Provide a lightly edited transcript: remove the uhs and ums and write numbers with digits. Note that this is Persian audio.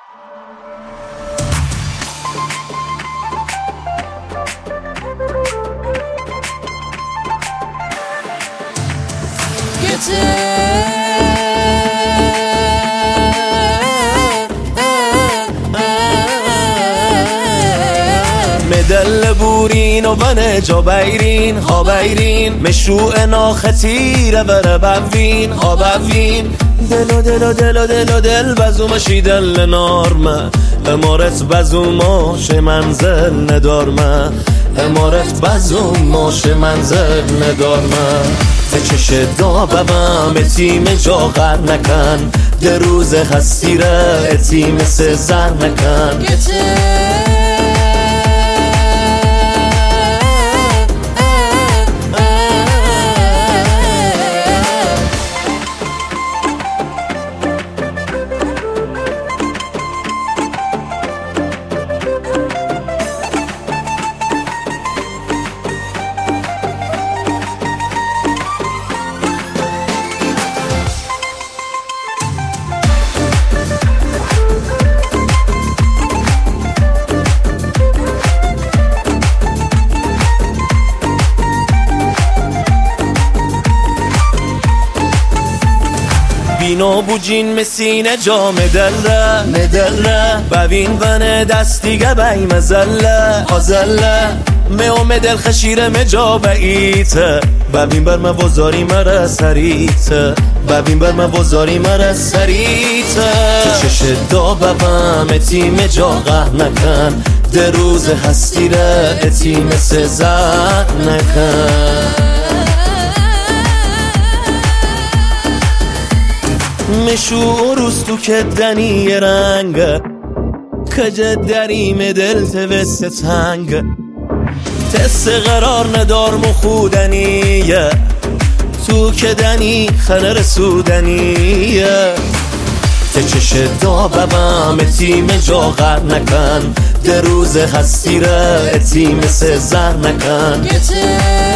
مدل بورین و بنه جا بیرین ها بیرین مشروع ناختیره بره بوین ها بوین دلو دلو دلو دلو دل بزو مشی دل نارمه امارت بزو ماش منزل ندارمه امارت بزو ماش منزل ندارمه چش دا ببم اتیم جا غر نکن ده روز هستی ره اتیم سزر نکن بینا بوجین مسینه جا مدله ببین ونه دستیگه بی مزله آزله میوم دل خشیره مجا بیته ببین بر موازاری مره سریته ببین بر موازاری مره سریته تو چش دا ببم اتیم جا غه نکن ده روز هستی ره اتیم سزر نکن مشو روستو که دنی رنگ کجه دریم دل توست تنگ تست قرار ندار مخودنیه تو که دنی خنه رسودنیه ته چش دا ببم اتیم جا غر نکن ده روز هستی ره اتیم سزر نکن